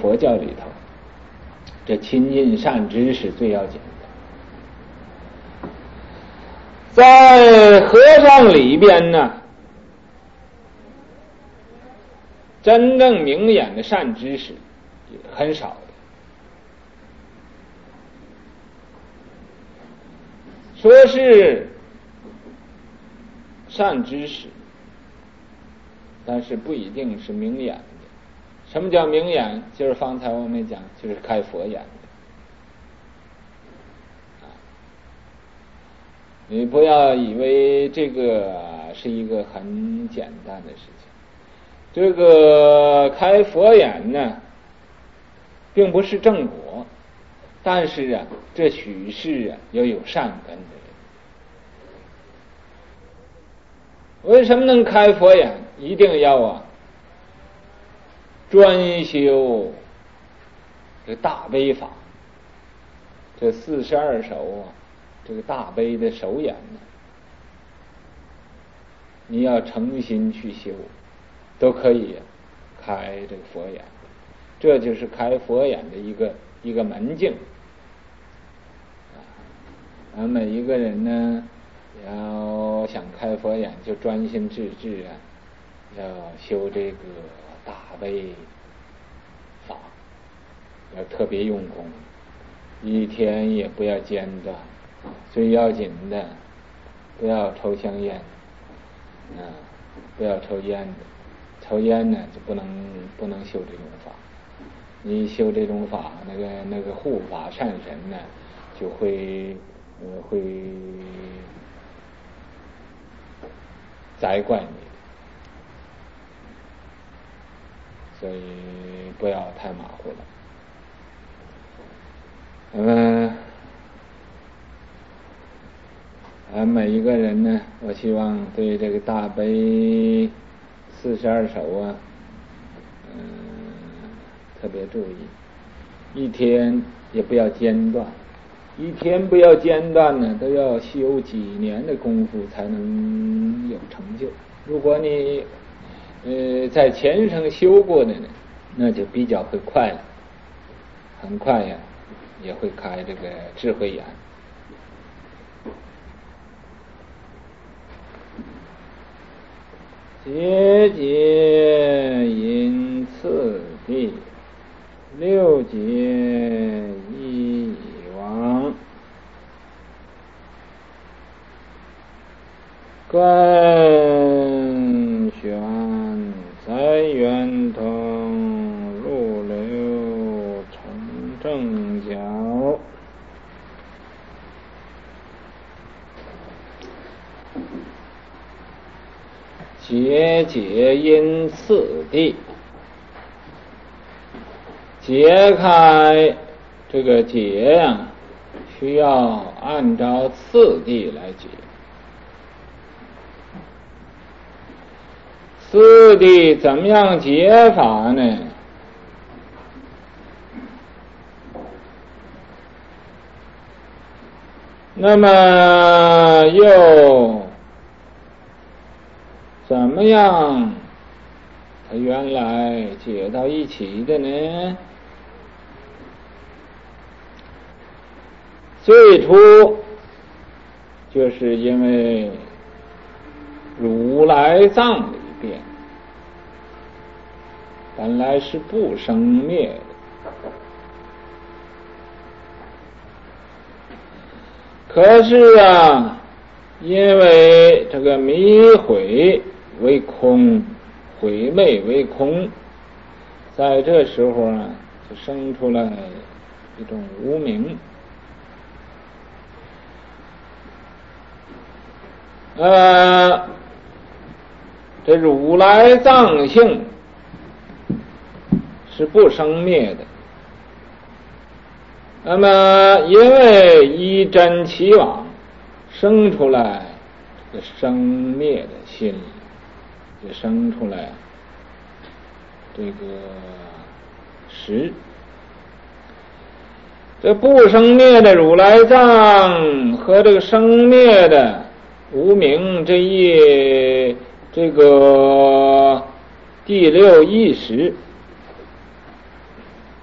佛教里头，这亲近善知识最要紧的。在和尚里边呢，真正明眼的善知识很少的。说是善知识，但是不一定是明眼的。什么叫明眼？就是方才我们讲，就是开佛眼的。你不要以为这个是一个很简单的事情。这个开佛眼呢，并不是正果，但是啊，这许是啊要有善根的人。为什么能开佛眼？一定要啊专修这大悲法，这42首啊，这个大悲的首眼呢，你要诚心去修，都可以开这个佛眼。这就是开佛眼的一个门径。每一个人呢，要想开佛眼，就专心致志啊，要修这个大悲法，要特别用功，一天也不要间断。最要紧的，不要抽香烟，不要抽烟的，抽烟呢就不能修这种法。你修这种法，那个护法善神呢，就会责怪你，所以不要太马虎了。每一个人呢，我希望对这个大悲42首啊，特别注意，一天也不要间断。一天不要间断呢，都要修几年的功夫才能有成就。如果你在前生修过的呢，那就比较会快了，很快呀，也会开这个智慧眼。节节因次第，6节一以往，根玄在圆通，入流成正角。节节因次第，解开这个解呀，需要按照次第来解。次第怎么样解法呢？那么又怎么样它原来解到一起的呢？最初就是因为如来藏里边本来是不生灭的，可是啊，因为这个迷毁为空，毁昧为空，在这时候啊，就生出来一种无明。这如来藏性是不生灭的，那么因为依真其往，生出来这个生灭的心，就生出来这个识。这不生灭的如来藏和这个生灭的无明这个第六意识，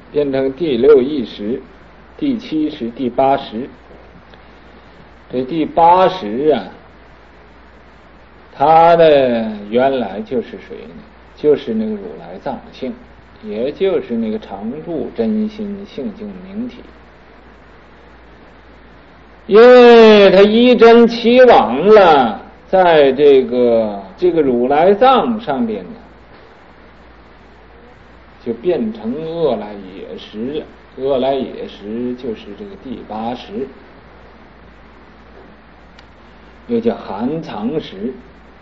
变成第六意识、第七识、第八识。这第八识啊，它的原来就是谁呢？就是那个如来藏性，也就是那个常住真心性净明体。因为它一真起往了，在这个如来藏上边呢，就变成阿赖耶识了。阿赖耶识就是这个第八识，又叫含藏识。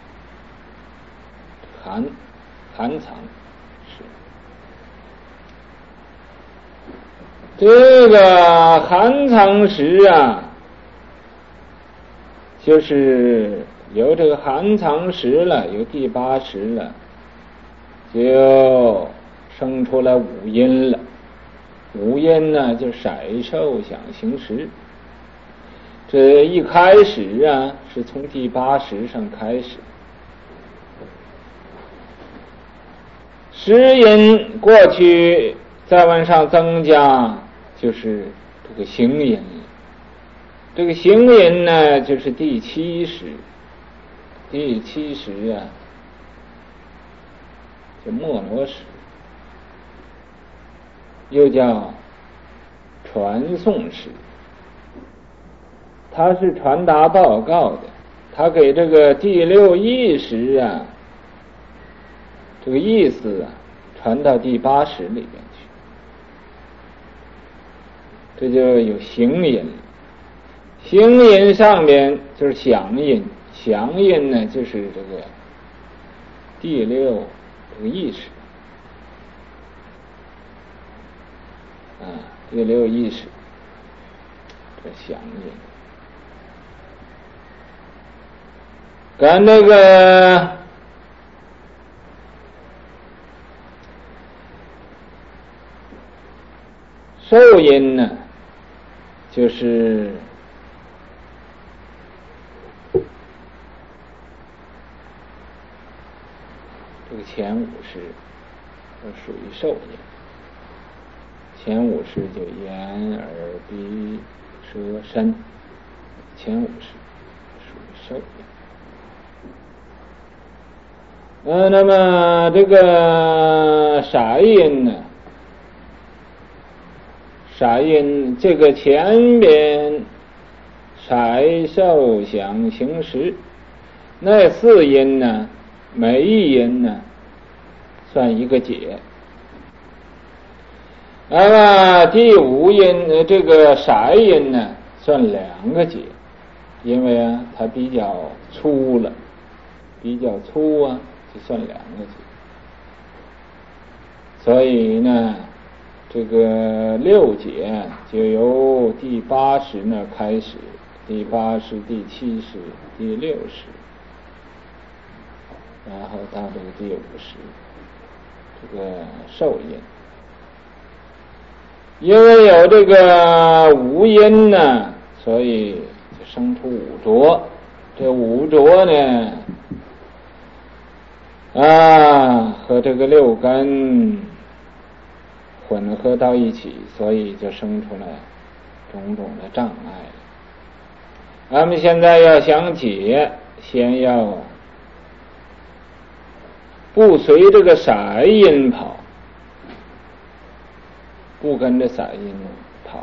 含藏识，这个含藏识啊，就是有这个含藏识了，有第八识了，就生出来五阴了。五阴呢，就色受想行识。这一开始啊，是从第八识上开始。识阴过去再往上增加，就是这个行阴了。这个行阴呢，就是第七识。第七识啊，就摩罗识，又叫传送识。它是传达报告的，它给这个第六意识啊，这个意思啊，传到第八识里边去，这就有行阴。行阴上面就是响阴，响阴呢就是这个第六这个意识啊，第六意识这响阴，跟那个受阴呢，就是这个前五识，属于受阴。前五识就眼、耳、鼻、舌、身，前五识属于受阴。那么这个色阴呢？色阴这个前边色受想行识，那四阴呢，每一阴呢算一个解。那么第五阴这个色阴呢算两个解，因为啊它比较粗了，比较粗啊就算两个解。所以呢这个六解就由第八识那开始，第八识、第七识、第六识，然后到这个第五识，这个受阴。因为有这个五阴呢，所以就生出五浊。这五浊呢和这个六根混合到一起，所以就生出来种种的障碍。咱们现在要想解，先要不随这个色阴跑，不跟着色阴跑，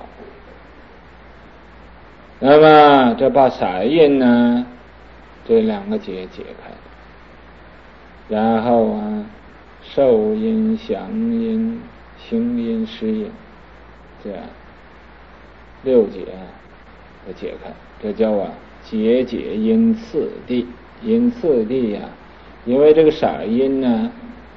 那么这把色阴呢这两个结解开，然后啊受阴、想阴、行阴、识阴，这样六解的解开，这叫结解因次第。因次第呀，因为这个色阴呢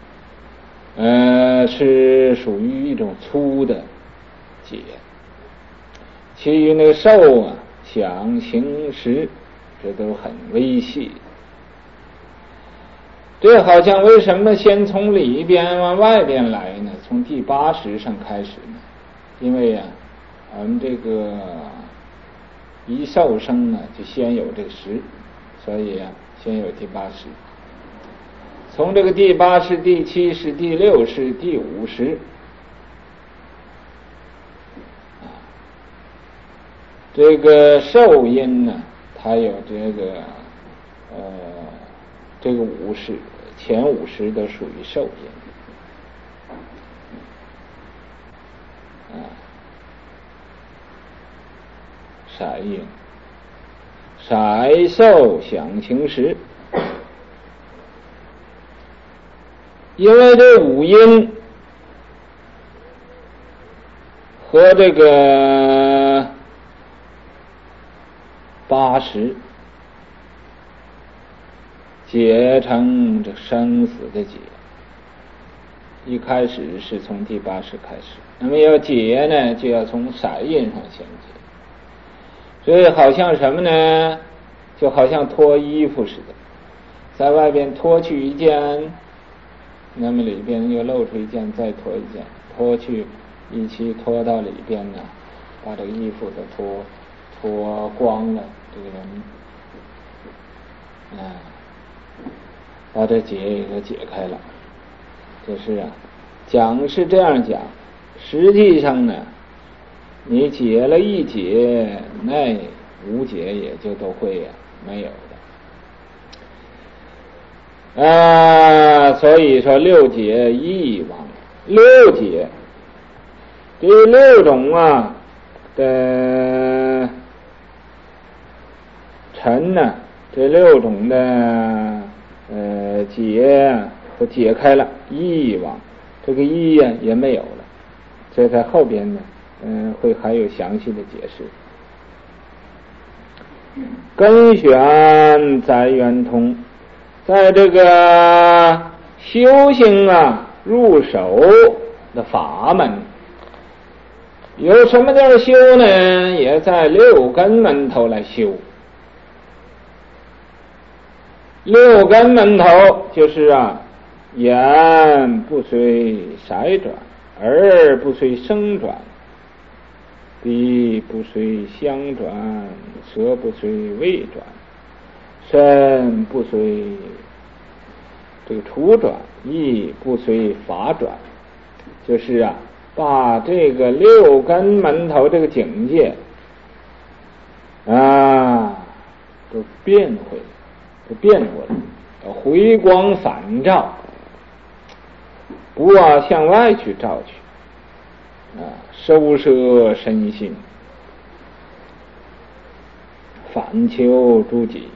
是属于一种粗的解，其余那个受啊、想、行、识，这都很微细。这好像为什么先从里边往外边来呢？从第八识上开始呢？因为啊，我们这个一受生呢，就先有这个识，所以啊，先有第八识。从这个第八识、第七识、第六识、第五识， 这个受阴呢，它有这个50前50都属于受阴。色阴，色受想行识。因为这5阴和这个80结成这生死的结，一开始是从第80开始，那么要结呢，就要从色阴上先结。所以好像什么呢？就好像脱衣服似的，在外边脱去一件，那么里边又露出一件，再脱一件，脱去一起脱到里边呢，把这个衣服都脱光了，这个人把这结也给解开了。就是讲是这样讲，实际上呢，你解了一结，那5结也就都会没有的。所以说6结一亡，6结这6种的尘呢，这6种的结都解开了，一亡，这个一也没有了。这在后边呢会还有详细的解释。根玄在圆通，在这个修行入手的法门，有什么地儿修呢？也在6根门头来修。6根门头就是眼不随色转，耳不随声转，鼻不随香转，舌不随味转，身不随这个处转，意不随法转。就是把这个6根门头这个境界都变过来，回光返照，不向外去照去，收摄身心，反求诸己。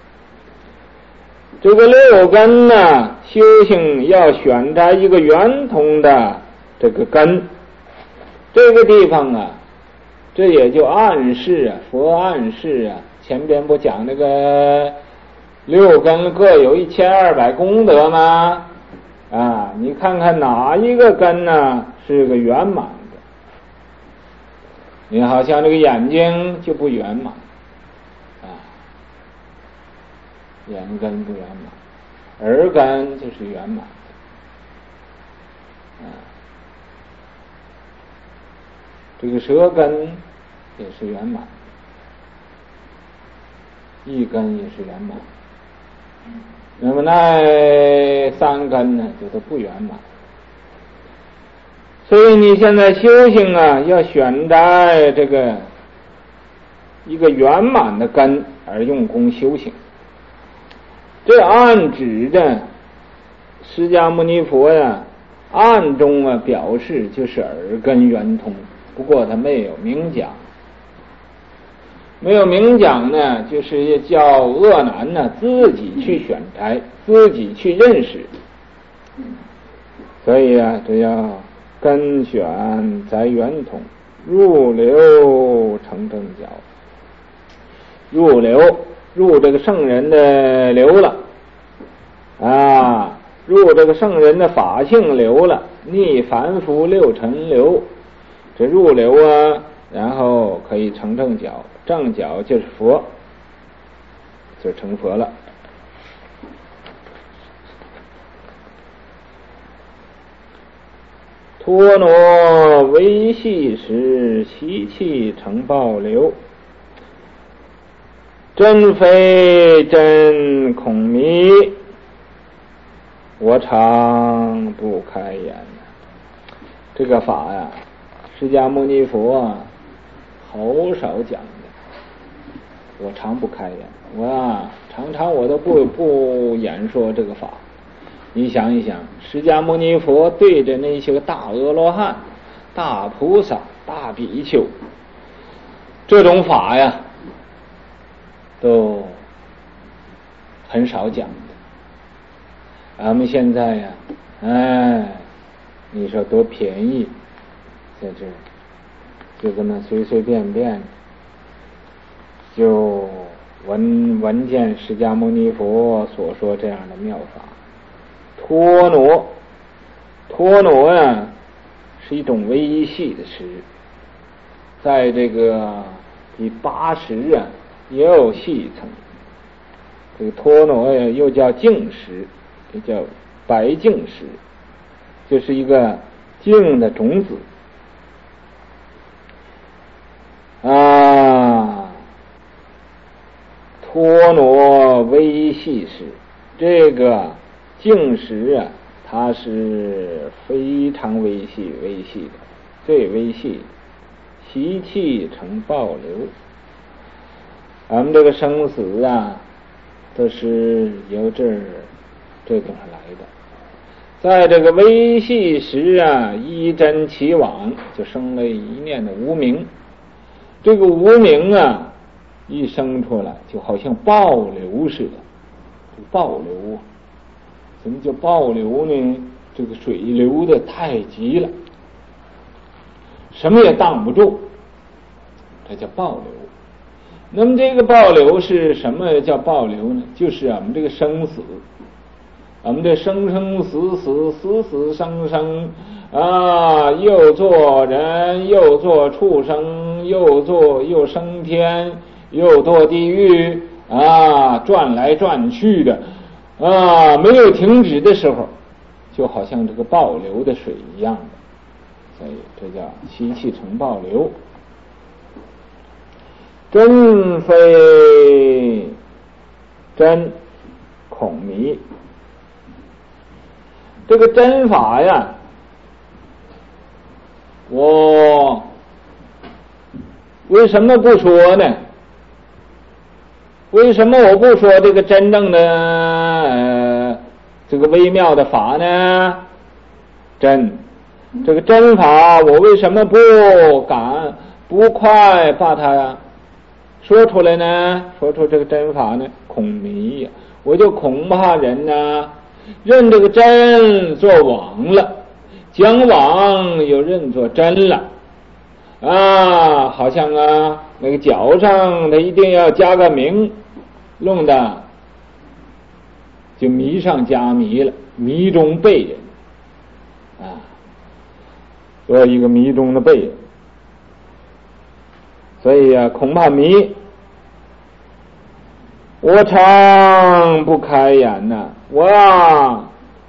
这个6根呢，修行要选择一个圆通的这个根，这个地方这也就暗示佛暗示前边不讲那个6根各有1200功德吗？你看看哪一个根呢是个圆满的？你好像这个眼睛就不圆满眼根不圆满，耳根就是圆满这个舌根也是圆满，意根也是圆满。那么那3根呢，就都不圆满。所以你现在修行要选择这个一个圆满的根而用功修行。这暗指着释迦牟尼佛暗中表示就是耳根圆通，不过他没有明讲。没有明讲呢，就是叫恶男自己去选材，自己去认识。所以这要根选在圆通，入流成正觉。入流，入这个圣人的流了入这个圣人的法性流了，逆凡夫6尘流，这入流然后可以成正觉，正觉就是佛，就成佛了。陀罗维系时，习气成暴流，真非真，空迷，我常不开眼。这个法释迦牟尼佛好少讲的， 我常不开眼，常常我都不演说这个法。你想一想，释迦牟尼佛对着那些个大阿罗汉、大菩萨、大比丘，这种法呀，都很少讲的。俺们现在呀，你说多便宜，在这儿就这么随随便便就闻见释迦牟尼佛所说这样的妙法。陀罗呀，是一种微细的石，在这个第80也有细层。这个陀罗呀，又叫净石，也叫白净石，就是一个净的种子陀罗微细石，这个净石它是非常微细的，最微细，习气成暴流。俺们这个生死都是由这地方来的。在这个微细时依真起往，就生了一念的无明。这个无明一生出来，就好像暴流似的。暴流什么叫暴流呢？这个水流的太急了，什么也挡不住，这叫暴流。那么这个暴流是什么叫暴流呢？就是俺们这个生死，俺们这生生死死，死死生生又做人，又做畜生，又升天，又堕地狱转来转去的没有停止的时候，就好像这个暴流的水一样的，所以这叫习气成暴流。真非真，恐迷。这个真法呀，我为什么不说呢？为什么我不说这个真正的这个微妙的法呢？这个真法，我为什么不快把它说出来呢？说出这个真法呢？恐迷呀，我就恐怕人认这个真做妄了，将妄又认作真了好像那个脚上他一定要加个名，弄得就迷上加迷了，迷中被人做一个迷中的被人。所以恐怕迷，我常不开眼我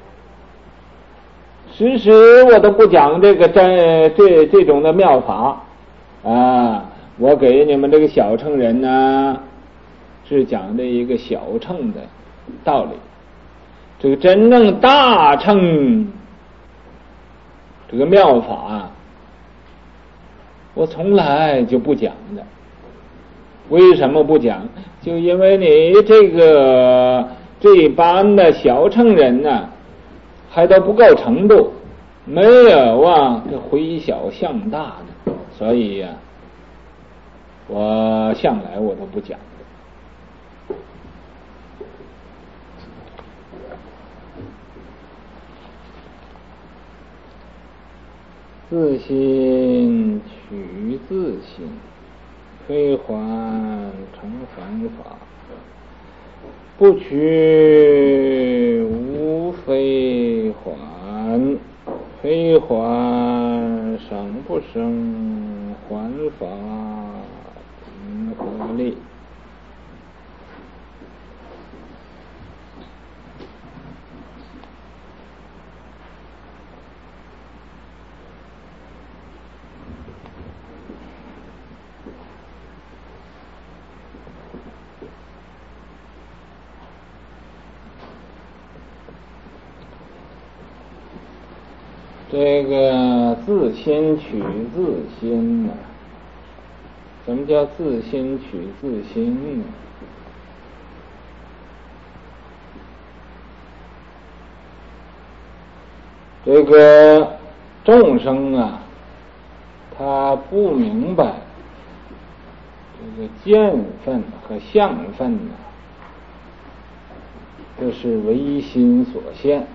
时我都不讲这个这种的妙法我给你们这个小乘人是讲的一个小乘的道理。这个真正大乘这个妙法我从来就不讲的。为什么不讲？就因为你这般的小乘人还都不够程度，没有这回小向大的，所以我向来我都不讲的。自心取自心，非还成反法，不取无非还，非还生不生，还法因何立？这个自心取自心什么叫自心取自心呢？这个众生啊，他不明白这个见分和相分呢，这是唯心所现。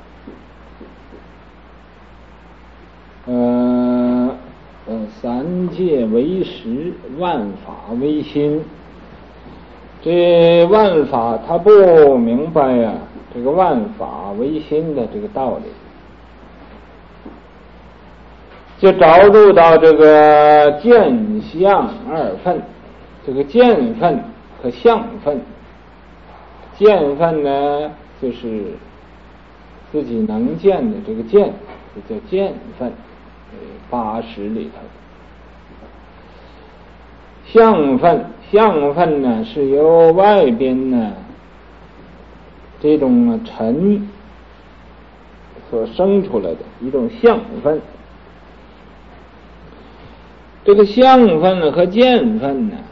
三界为识，万法为心。这万法他不明白呀，这个万法为心的这个道理，就着入到这个见相二分，这个见分和相分。见分呢，就是自己能见的这个见，这叫见分，80里头。相分呢，是由外边呢这种尘所生出来的一种相分。这个相分和见分呢，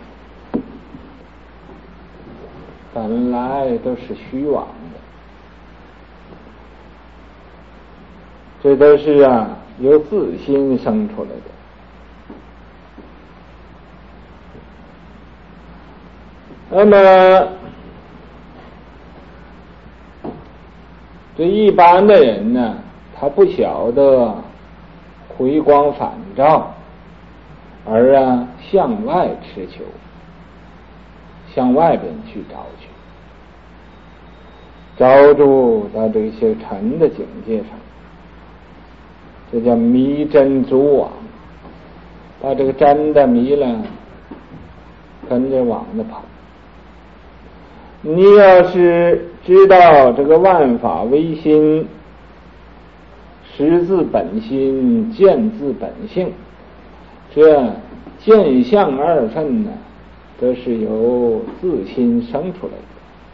本来都是虚妄的，这都是由自心生出来的。那么这一般的人呢，他不晓得回光返照，而向外持求，向外边去找去，着住到这些尘的境界上，这叫迷真足网，把这个真的迷了，跟着网子跑。你要是知道这个万法唯心，识自本心，见自本性，这见相二分呢，都是由自心生出来的。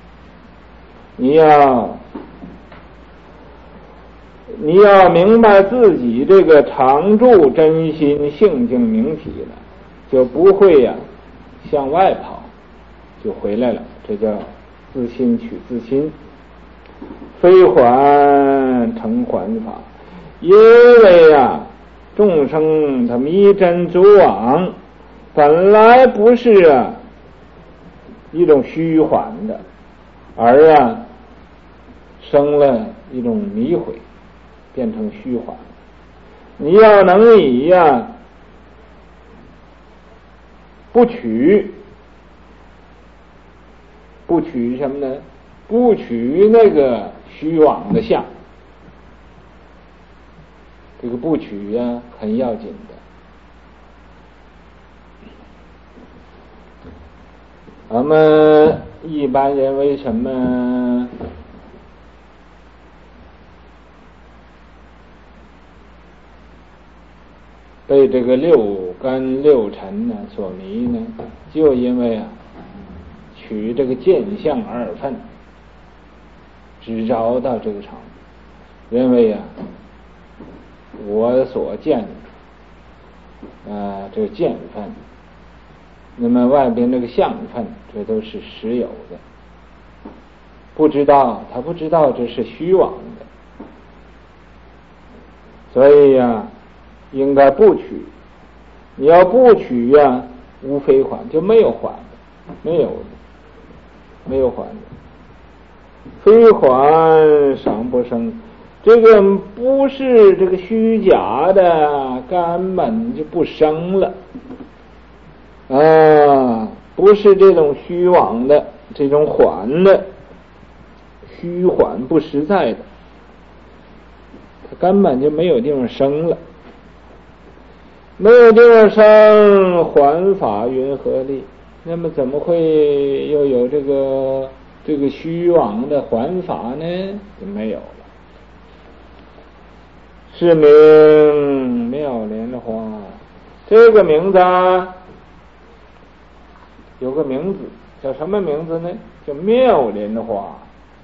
你要明白自己这个常住真心性净明体了，就不会向外跑，就回来了。这叫自心取自心，非还成还法。因为众生他迷真足妄，本来不是一种虚幻的，而生了一种迷毁，变成虚幻。你要能以不取什么呢？不取那个虚妄的相，这个不取很要紧的。我们一般人为什么被这个六根六尘呢所迷呢？就因为取这个见相二分，只着到这个场，认为我所见这个见分，那么外边这个相分，这都是实有的。他不知道这是虚妄的，所以应该不取。你要不取无非还，就没有还的，没有还的，非还尚不生。这个不是这个虚假的，根本就不生了不是这种虚妄的，这种缓的，虚缓不实在的，它根本就没有地方生了。没有地方生，还法云何立？那么怎么会又有这个虚妄的还法呢？就没有了。是名妙莲花，这个名字有个名字，叫什么名字呢？叫妙莲花。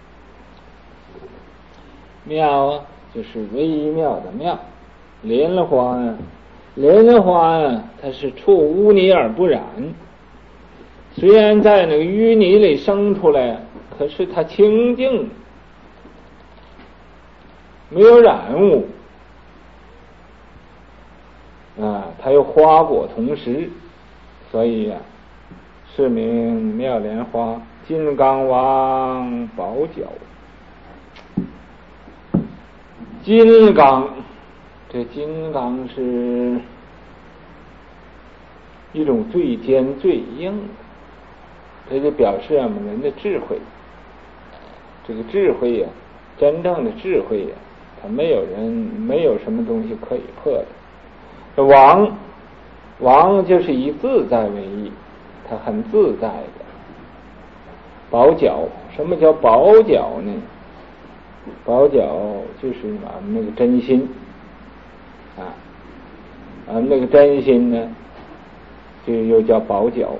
妙就是微妙的妙，莲花莲花它是触污泥而不染， 虽然在那个淤泥里生出来，可是它清净，没有染物啊，它有花果同时，所以呀，是名妙莲花，金刚王宝角。金刚，这金刚是一种最尖最硬的，这就表示我们人的智慧。这个智慧呀，真正的智慧呀，它没有什么东西可以破的。这王就是以自在为意，它很自在的。宝角，什么叫宝角呢？宝角就是俺们那个真心啊，俺们那个真心呢，就又叫宝角。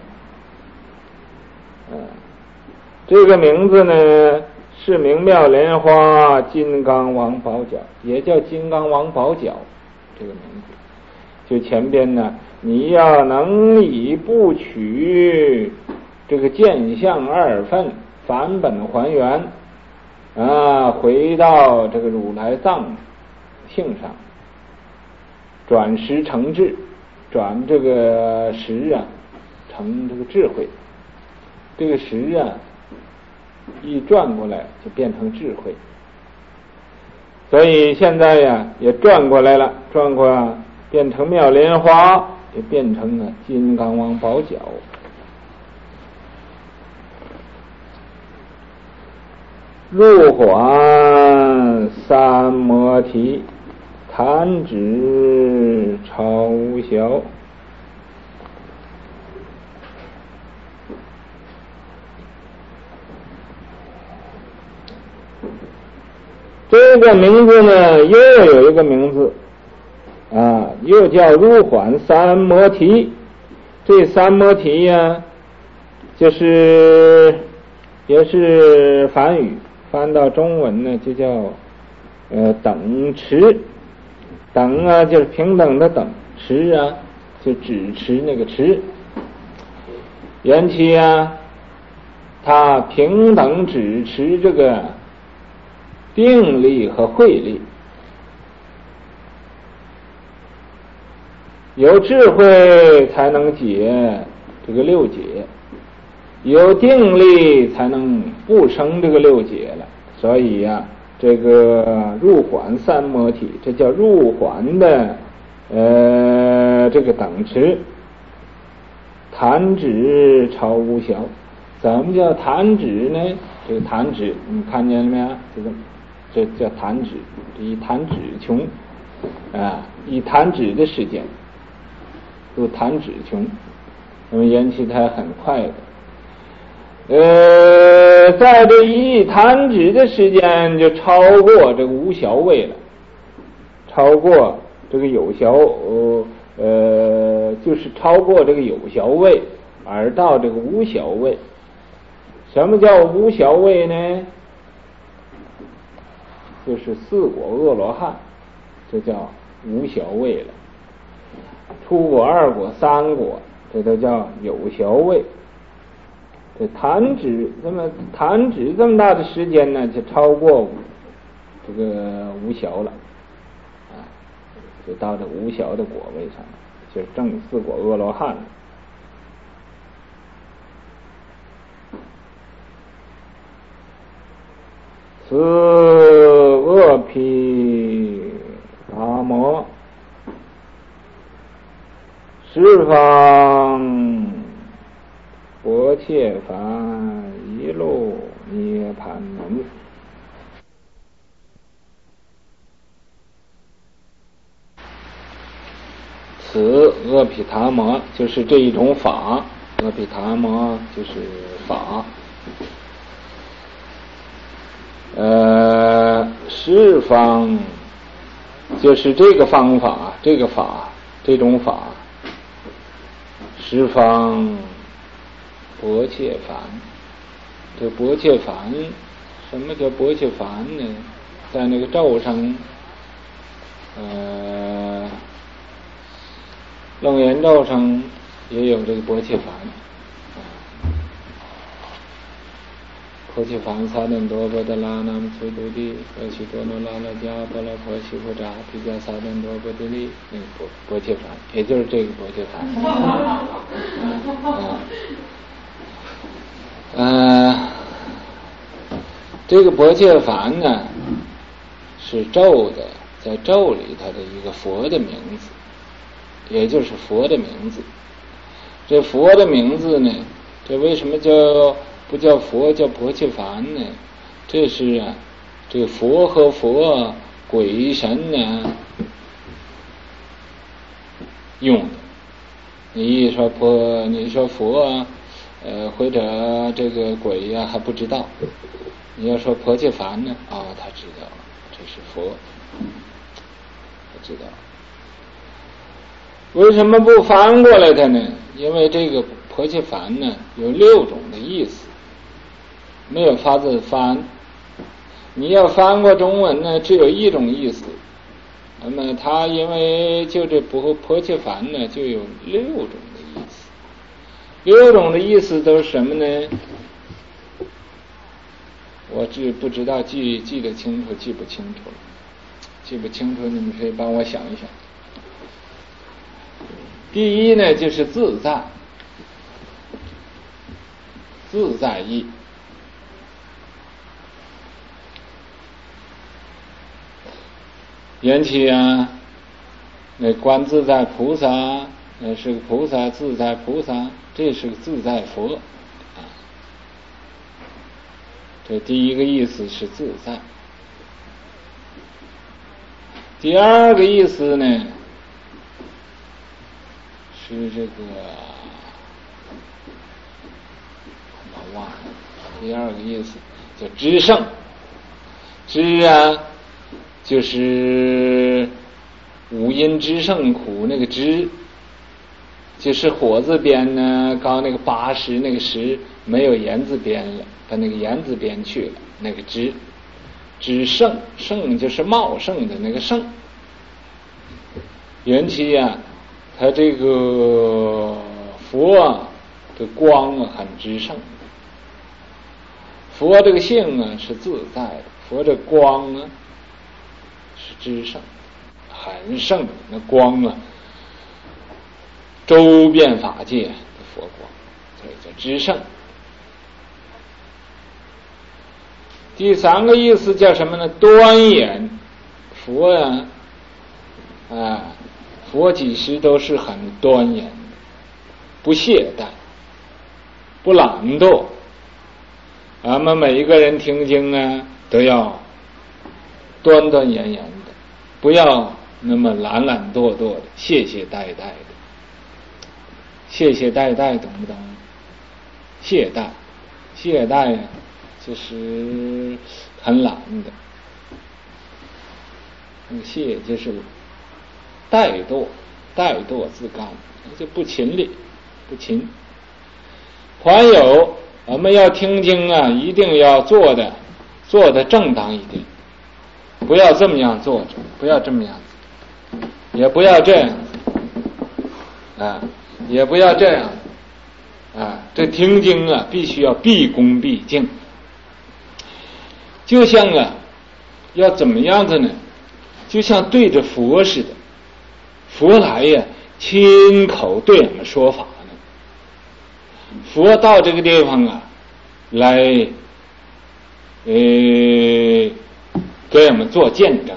这个名字呢是名妙莲花金刚王宝角，也叫金刚王宝角这个名字。就前边呢，你要能以不取这个见相二分，返本还原啊，回到这个如来藏性上，转识成智，转这个识啊成这个智慧，这个识啊一转过来就变成智慧。所以现在呀也转过来了，转过变成妙莲花，也变成了金刚王宝角。入环三摩提，弹指超无小。这个名字呢又有一个名字啊，又叫入环三摩提。这三摩提呀，就是也是梵语，翻到中文呢就叫等持。等啊就是平等的等，持啊就只持那个持。缘起啊，它平等只持这个定力和慧力。有智慧才能解这个六解，有定力才能不生这个六解了。所以呀，这个入环三摩提，这叫入环的这个等持。弹指超无小，怎么叫弹指呢？这个弹指你看见了没有？这叫弹指，这一弹指穷啊，一弹指的时间都弹指穷，那么缘起它很快的。在这一弹指的时间就超过这个无小位了，超过这个有小就是超过这个有小位，而到这个无小位。什么叫无小位呢？就是四果阿罗汉，这叫无小位了。初果、二果、三果，这都叫有小位。这弹指，那么弹指这么大的时间呢，就超过这个无小了啊，就到这无小的果位上了，就是正四果阿罗汉了。此阿毗达摩，十方薄切梵一路涅盘门。此阿毗达摩就是这一种法，阿毗达摩就是法。十方就是这个方法，这个法，这种法。十方薄切梵，这薄切梵，什么叫薄切梵呢？在那个咒上，楞严咒上也有这个薄切梵。 婆伽梵萨等多波的拉那么摧度地和许多诺拉拉迦波罗婆悉婆扎毗迦萨等多波的利那个婆伽梵，也就是这个婆伽梵。这个婆伽梵呢是咒的，在咒里头的一个佛的名字，也就是佛的名字。这佛的名字呢，这为什么不叫佛，叫婆伽梵呢？这是这个佛和佛鬼神呢用的。你说佛或者这个鬼呀还不知道。你要说婆伽梵呢，他知道了，这是佛，他知道。为什么不翻过来的呢？因为这个婆伽梵呢有6种的意思，没有法子翻。你要翻过中文呢，只有1种意思。那么它因为就这婆伽梵呢，就有6种的意思。6种的意思都是什么呢？我不知道记得清楚，记不清楚了。记不清楚，你们可以帮我想一想。第一呢，就是自在，自在意。缘起那观自在菩萨，那是个菩萨，自在菩萨，这是个自在佛。这第一个意思是自在。第二个意思呢，是这个我忘了。第二个意思叫知胜，知就是五音之胜苦那个知，就是火字边呢，刚那个八十那个十没有言字边了，把那个言字边去了，那个知胜，胜就是茂盛的那个盛。缘起它这个佛的光很知胜，佛这个性是自在的，佛这光是知胜，很胜，那光周遍法界的佛光，所以叫知胜。第三个意思叫什么呢？端严。佛佛几时都是很端严的，不懈怠，不懒惰。咱们每一个人听经都要端端严严的，不要那么懒懒惰惰的，懈懈怠怠的。懈懈怠怠懂不懂？懈怠就是很懒的，那个懈就是怠惰自干，就不勤力，不勤。还有我们要听经一定要做的正当一点，不要这么样做着，不要这么样子，也不要这样子也不要这样这听经必须要毕恭毕敬。就像要怎么样子呢？就像对着佛似的，佛来亲口对我们说法呢。佛到这个地方来给我们做见证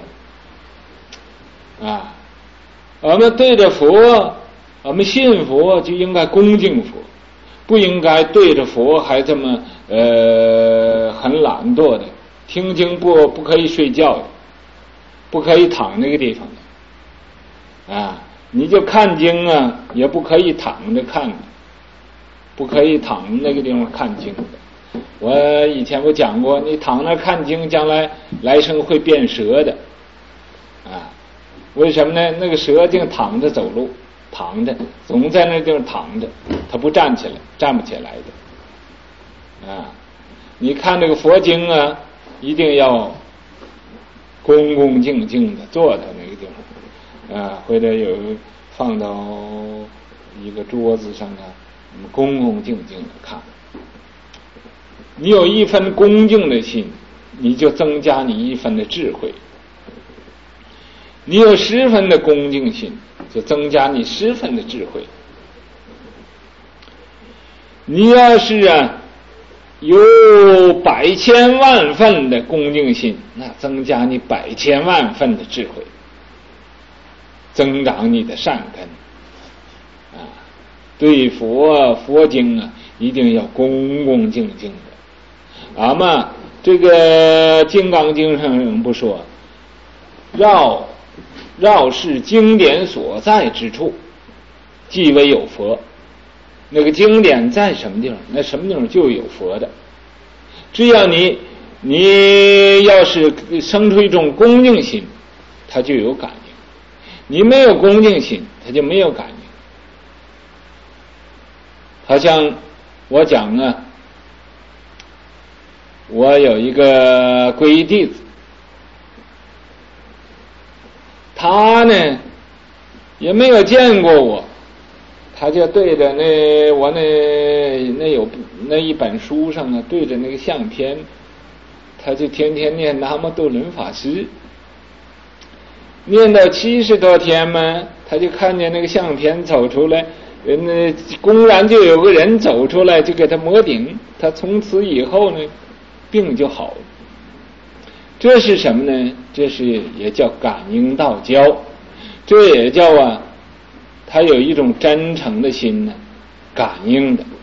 我们对着佛，我们信佛就应该恭敬佛，不应该对着佛还这么很懒惰的。听经不可以睡觉的，不可以躺那个地方的你就看经也不可以躺着看的，不可以躺那个地方看经的。我以前讲过，你躺那看经，将来生会变蛇的为什么呢？那个蛇净躺着走路，躺着总在那地方躺着，它不站起来，站不起来的你看这个佛经一定要恭恭敬敬的坐到那个地方或者有放到一个桌子上我们恭恭敬敬的看你有一分恭敬的心，你就增加你一分的智慧；你有10分的恭敬心，就增加你10分的智慧。你要是有100千万分的恭敬心，那增加你100千万分的智慧，增长你的善根对佛经一定要恭恭敬敬的。俺们这个《金刚经》上不说，绕是经典所在之处，即为有佛。那个经典在什么地方，那什么地方就有佛的。只要你要是生出一种恭敬心，它就有感应；你没有恭敬心，它就没有感应。好像我讲我有一个皈依弟子，他呢也没有见过我，他就对着我那一本书上对着那个相片，他就天天念南无度轮法师，念到70多天嘛，他就看见那个相片走出来，公然就有个人走出来，就给他摩顶，他从此以后呢病就好了。这是什么呢？这是也叫感应道交，这也叫他有一种真诚的心感应的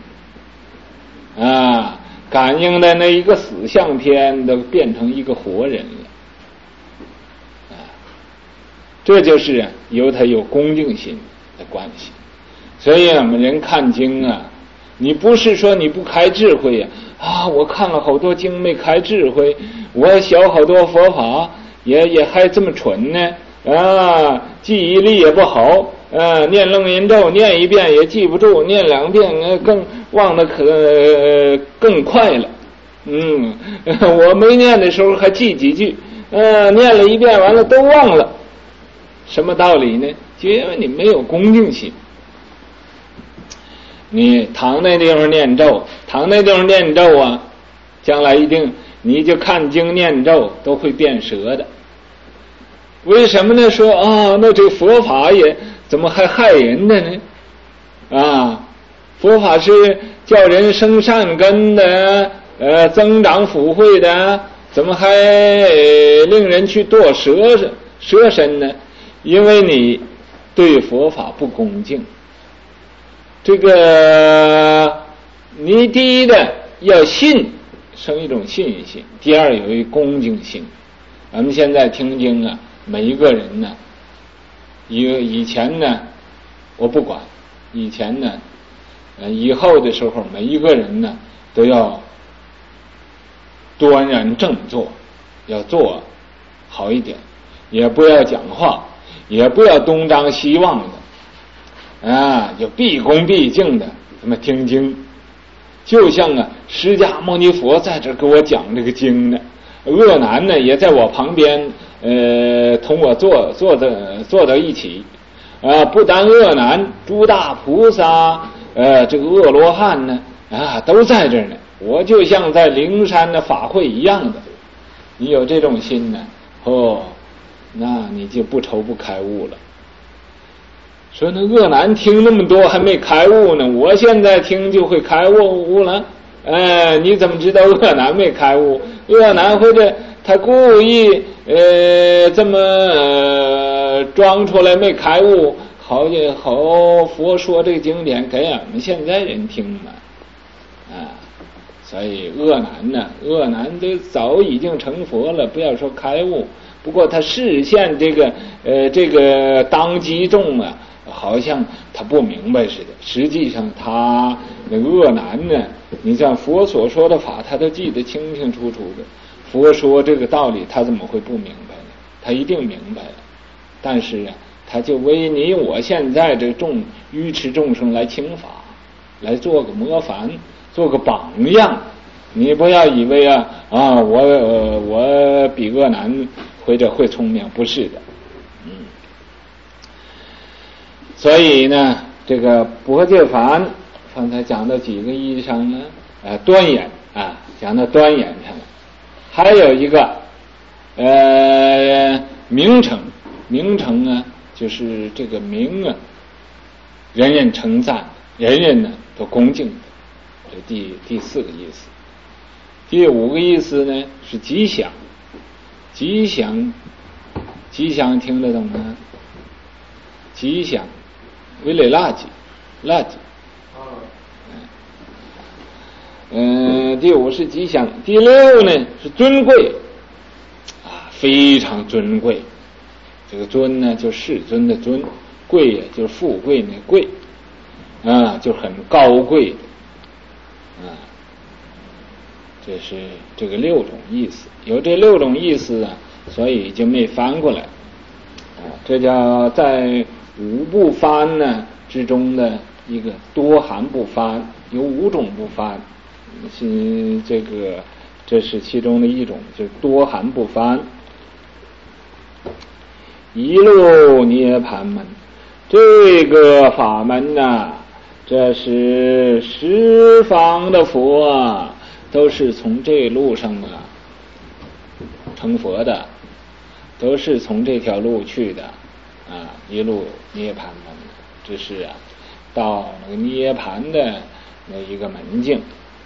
感应的那一个死相片都变成一个活人了这就是由他有恭敬心的关系。所以我们人看经你不是说你不开智慧我看了好多经没开智慧，我学好多佛法也还这么蠢呢记忆力也不好念楞严咒念1遍也记不住，念2遍更忘得更快了我没念的时候还记几句念了1遍完了都忘了。什么道理呢？就因为你没有恭敬心。你躺那地方念咒，将来一定你就看经念咒都会变舌的。为什么呢？说那这个佛法也怎么还害人的呢？佛法是叫人生善根的增长福慧的，怎么还令人去堕蛇身呢？因为你对佛法不恭敬。这个你第一的要信，生一种信心；第二有一恭敬心。咱们现在听经每一个人以前我不管，以前以后的时候每一个人都要端然正坐，要做好一点，也不要讲话，也不要东张西望的就毕恭毕敬的这么听经。就像释迦牟尼佛在这给我讲这个经呢，恶男也在我旁边同我坐到一起不但恶男，诸大菩萨这个恶罗汉呢都在这儿呢，我就像在灵山的法会一样的。你有这种心呢那你就不愁不开悟了。说那恶男听那么多还没开悟呢，我现在听就会开悟了。你怎么知道恶男没开悟？恶男或者他故意这么装出来没开悟，好佛说这个经典给俺们现在人听嘛所以恶男都早已经成佛了，不要说开悟，不过他视线这个当机众好像他不明白似的。实际上他那个恶男你像佛所说的法他都记得清清楚楚的，佛说这个道理他怎么会不明白呢？他一定明白了，但是他就为你我现在这愚痴众生来请法，来做个模范，做个榜样。你不要以为我比恶男或者会聪明，不是的所以呢这个薄戒梵刚才讲到几个意义上呢端严， 讲到端严上了。还有一个名称，名称啊，就是这个名啊，人人称赞，人人呢都恭敬的，这第四个意思。第五个意思呢是吉祥，吉祥，吉祥听得懂吗？吉祥，为了垃圾，垃圾。第五是吉祥，第六呢是尊贵，非常尊贵。这个尊呢就世尊的尊，贵呀就是富贵那贵，就很高贵的，这是这个6种意思。有这6种意思所以就没翻过来，这叫在5部翻呢之中的一个多含不翻，有5种不翻。这是其中的一种，就是多含不翻。一路涅盘门，这个法门这是十方的佛都是从这路上成佛的，都是从这条路去的一路涅盘门，这是到那个涅盘的那一个门径。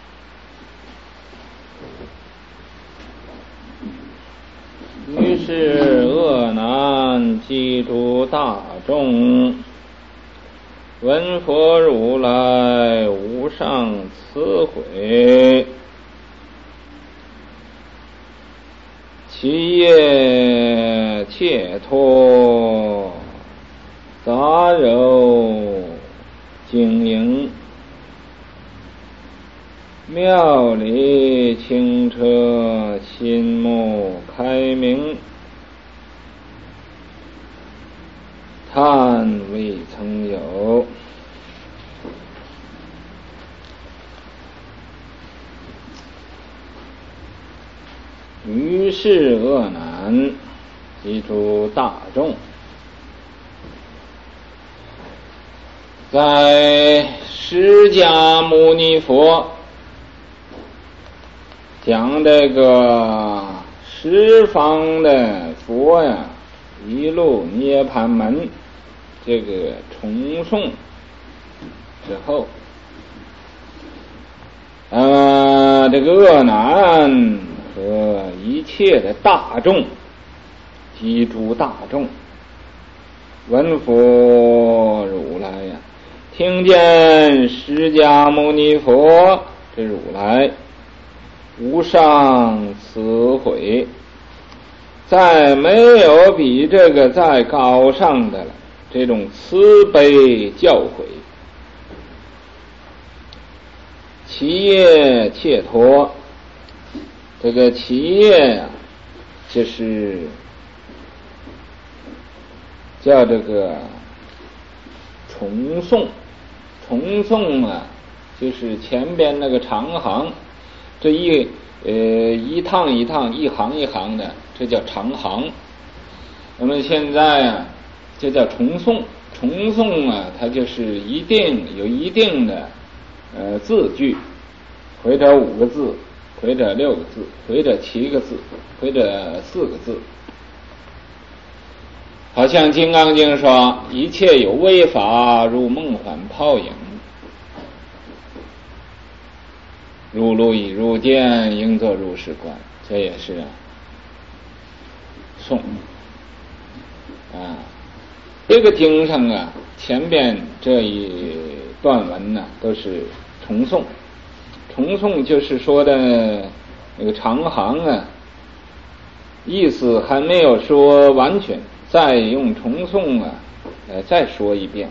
于是恶难记住大众，闻佛如来无上慈悔，其业切脱杂糅经营，妙理清澈，心目开明，叹未曾有。于是恶难记住大众，在释迦牟尼佛讲这个十方的佛一路涅盘门这个重诵之后，这个恶难和一切的大众，记住大众，闻佛如来听见释迦牟尼佛这如来无上慈悔，再没有比这个再高尚的了，这种慈悲教诲，其业切脱。这个其业就是叫这个重诵，重诵就是前边那个长行，这一趟一趟，一行一行的，这叫长行。那么现在这叫重诵，重诵它就是有一定的字句，或者5个字，或者6个字，或者7个字，或者4个字。好像《金刚经》说，一切有为法，如梦幻泡影，如露亦如电，应作如是观。这也是诵这个经上前边这一段文都是重诵。重诵就是说的那个长行意思还没有说完全，再用重诵再说一遍。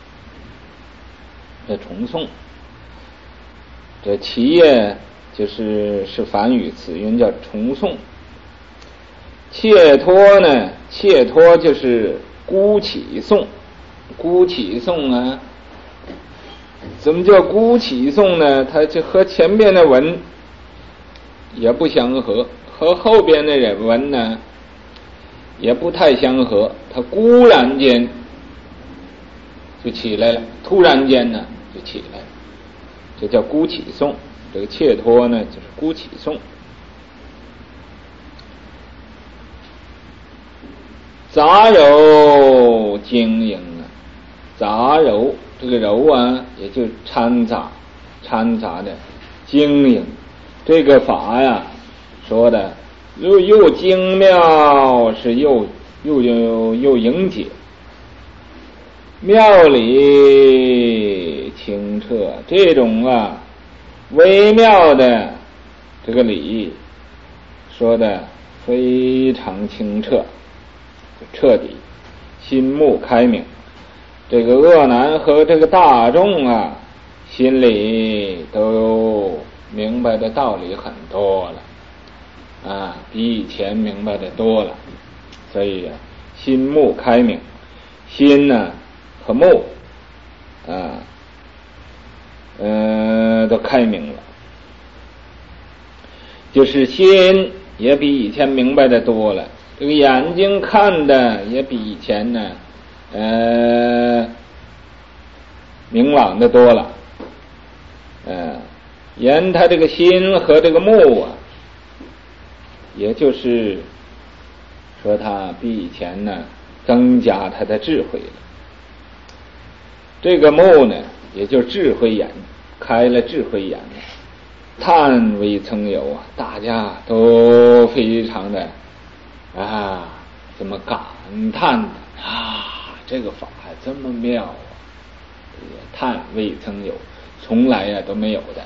这重诵，这其业是梵语词音叫重诵。切脱呢，切脱就是孤起诵，孤起诵怎么叫孤起诵呢？它就和前边的文也不相合，和后边的文呢也不太相合，它忽然间就起来了，突然间就起来了，这叫孤起诵。 这个切脱呢，就是孤起颂。杂糅经营啊，杂糅这个糅啊，也就掺杂的经营。这个法呀，说的又精妙，是又莹洁，妙理清澈。这种啊微妙的这个理，说的非常清澈。彻底，心目开明。这个恶男和这个大众啊，心里都明白的道理很多了啊，比以前明白的多了。所以心目开明，心呢和目都开明了，就是心也比以前明白的多了。这个眼睛看的也比以前呢，明朗的多了，言他这个心和这个目啊，也就是说他比以前呢增加他的智慧了。这个目呢，也就是智慧眼，开了智慧眼，叹未曾有啊，大家都非常的这么感叹的这个法还这么妙啊！叹未曾有，从来都没有的。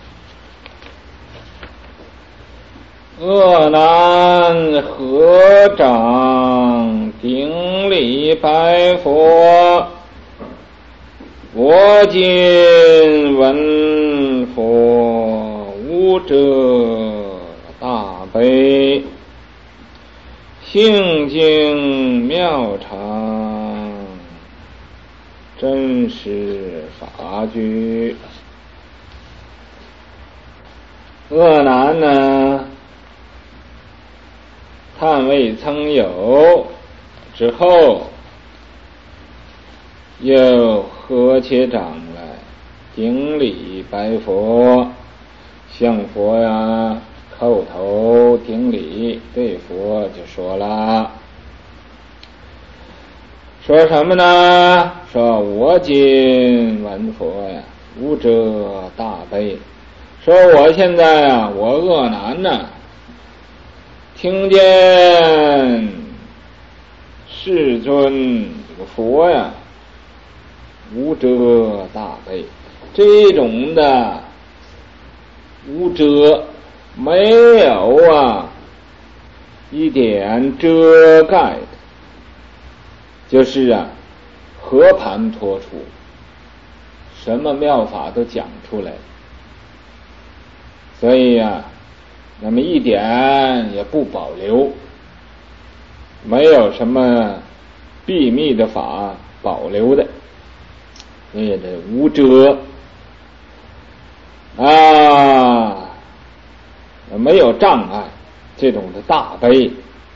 恶男合掌顶礼白佛，我今闻佛无者大悲，性净妙常，真实法具。恶男呢，叹未曾有之后，又合起掌来顶礼白佛，向佛呀叩头顶礼，对佛就说了，说什么呢？说我今闻佛呀无者大悲，说我现在我恶男听见世尊这个佛呀无遮大悲，这种的无遮，没有一点遮盖的，就是和盘托出，什么妙法都讲出来，所以那么一点也不保留，没有什么秘密的法保留的，这无遮没有障碍，这种的大悲，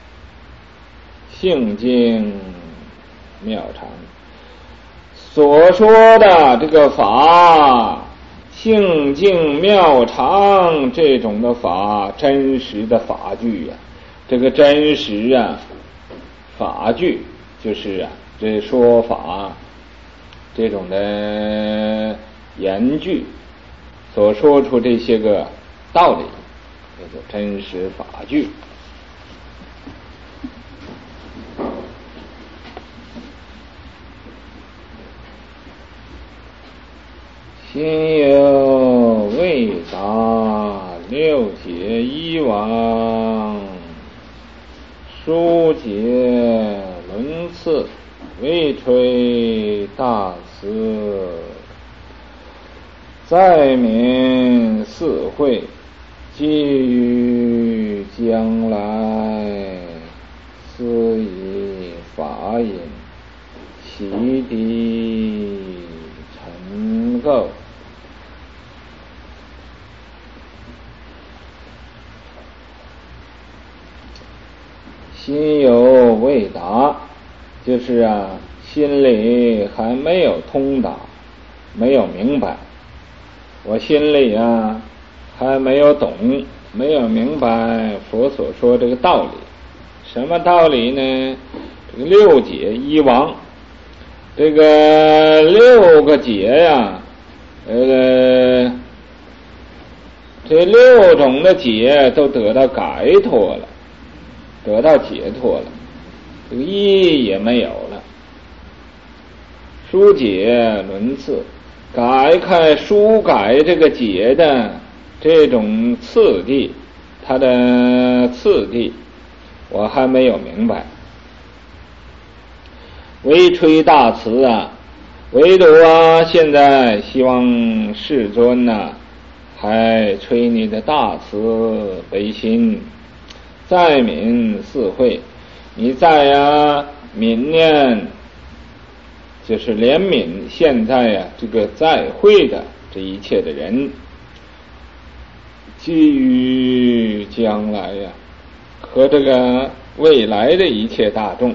性净妙常。所说的这个法性净妙常，这种的法，真实的法具这个真实法具就是这说法这种的言句所说出这些个道理，叫做真实法具。心有未达六解一往，疏解轮次，未垂大慈，在民四会，基于将来，斯以法引，其地成垢。心有未达，就是心里还没有通达，没有明白。我心里还没有懂，没有明白佛所说这个道理。什么道理呢？这个六解一王，这个六个解呀，这六种的解都得到解脱了，得到解脱了，这个一也没有了。疏解轮次，改开疏改这个解的这种次第，它的次第我还没有明白。微吹大慈啊，唯独啊，现在希望世尊啊，还吹你的大慈悲心，再悯四会，你再啊悯念，就是怜悯现在啊这个在会的这一切的人，基于将来呀和这个未来的一切大众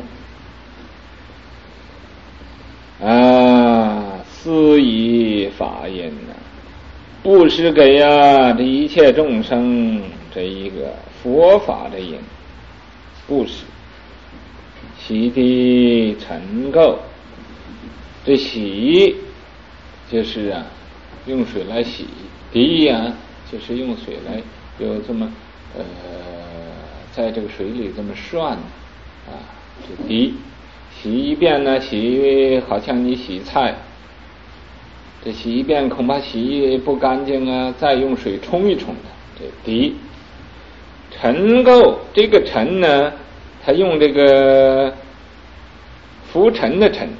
啊，施以法因呐，布施给呀这一切众生这一个佛法的因，布施洗涤尘垢。这洗就是啊用水来洗，涤呀就是用水来有这么在这个水里这么涮啊，这涤。洗一遍呢，洗好像你洗菜，这洗一遍恐怕洗不干净啊，再用水冲一冲的，这涤。尘垢，这个尘呢，它用这个浮尘的尘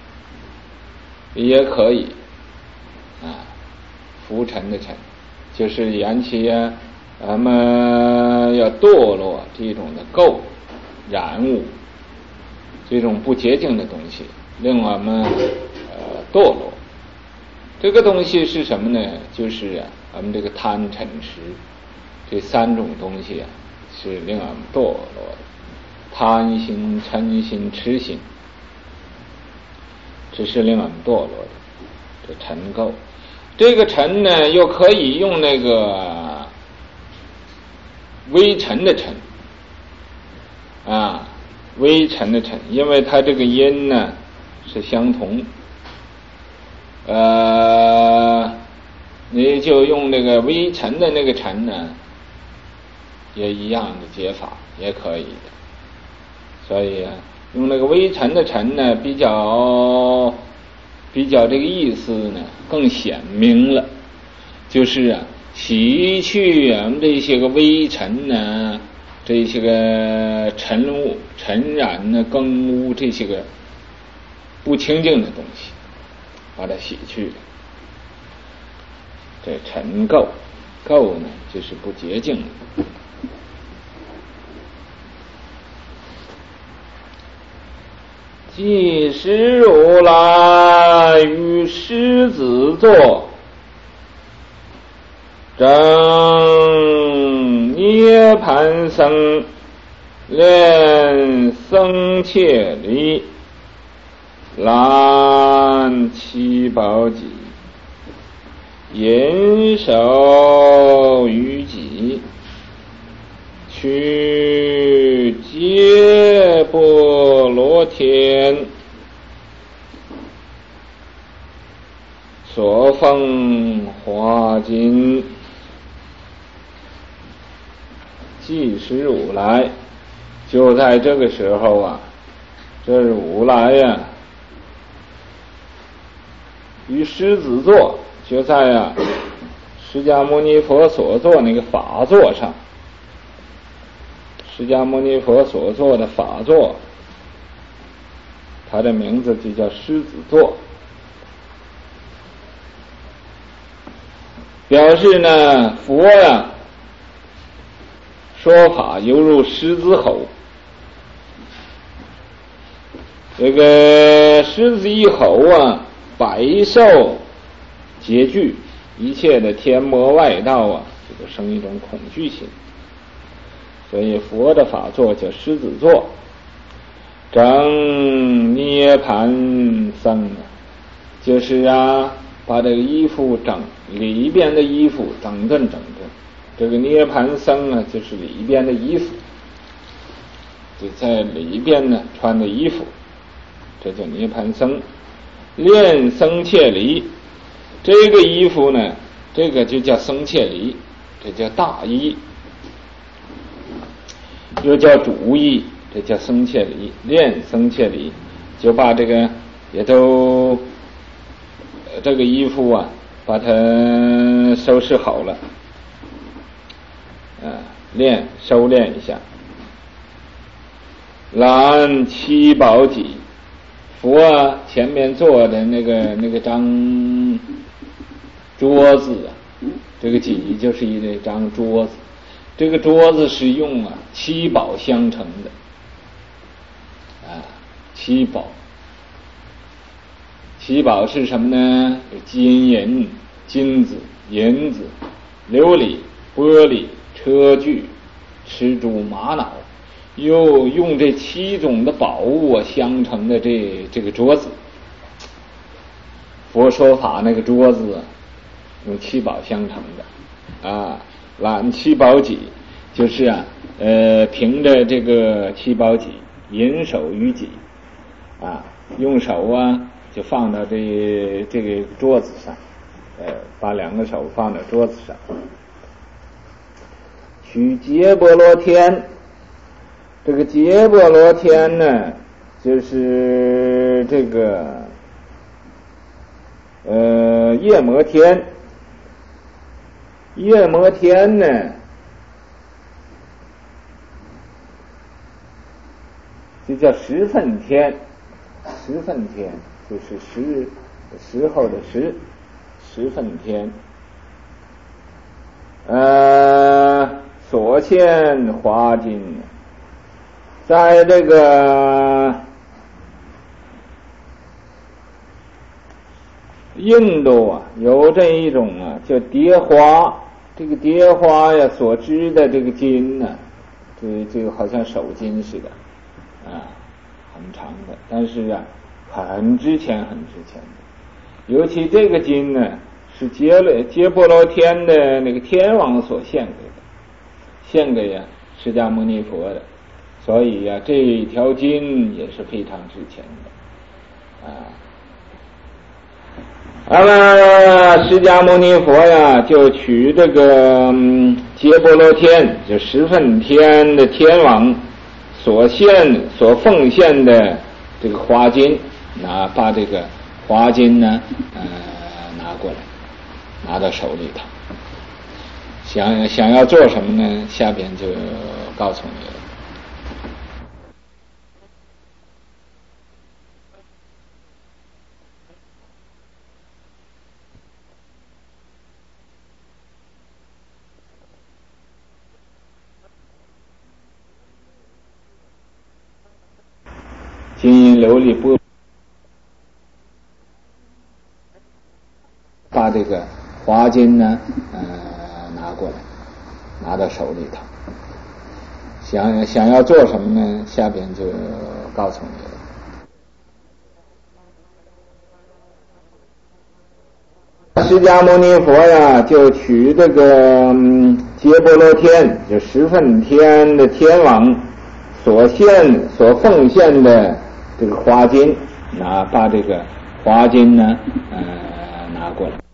也可以啊，浮尘的尘就是言其啊咱们要堕落这种的垢染物，这种不洁净的东西令我们堕落。这个东西是什么呢？就是我们这个贪嗔痴这三种东西是令我们堕落的。贪心、嗔心、痴心，这是令我们堕落的这尘垢。这个尘呢又可以用那个微尘的尘啊，微尘的尘，因为它这个音呢是相同，你就用那个微尘的那个尘呢，也一样的解法，也可以的。所以用那个微尘的尘呢，比较这个意思呢更显明了，就是洗去我们这些个微尘呢，这些个尘物、尘染呢、更污这些个不清净的东西，把它洗去。这尘垢，垢呢就是不洁净的。即使如来与狮子座正涅盘僧，连僧切离蓝七宝己，引手于己，去皆波罗天，所奉华经。即使如来，就在这个时候啊，这如来呀，于狮子座，就在释迦牟尼佛所做那个法座上，释迦牟尼佛所做的法座，它的名字就叫狮子座，表示呢佛呀说法犹如狮子吼。这个狮子一吼啊，百兽皆惧，一切的天魔外道啊，这个生一种恐惧心。所以佛的法座叫狮子座。整涅盘僧就是把这个衣服整里边的衣服整顿整顿， 这个涅盘僧啊，就是里边的衣服，就在里边呢穿的衣服，这叫涅盘僧。练僧切离，这个衣服呢，这个就叫僧切离，这叫大衣，又叫主衣，这叫僧切离。练僧切离，就把这个也都这个衣服啊，把它收拾好了，收敛一下。揽七宝几，佛啊前面坐的那个张桌子啊，这个几就是一张桌子，这个桌子是用七宝相成的七宝是什么呢？金银、金子、银子、琉璃、玻璃、车具、赤珠、玛瑙，又用这七种的宝物相成的这个桌子。佛说法那个桌子用七宝相成的揽七宝几，就是凭着这个七宝几，引手于己用手就放到这个桌子上，把两个手放到桌子上。取结波罗天，这个结波罗天呢，就是这个夜摩天。夜摩天呢，就叫十分天。十分天就是时候的十分天。所现华金，在这个印度有这一种叫蝶花，这个蝶花所织的这个金这个好像手巾似的很长的，但是很值钱的。尤其这个金呢，是结波罗天的那个天王所献给释迦牟尼佛的，所以这一条金也是非常值钱的那么释迦牟尼佛就取这个结波罗天，就十分天的天王所奉献的这个花金，把这个花金呢拿过来，拿到手里头。想要做什么呢？下边就告诉你了。金银琉璃玻，把这个华金呢拿过来，拿到手里头。想要做什么呢？下边就告诉你了。释迦牟尼佛就取这个结波罗天，就十分天的天王所奉献的这个花金，把这个花金呢拿过来。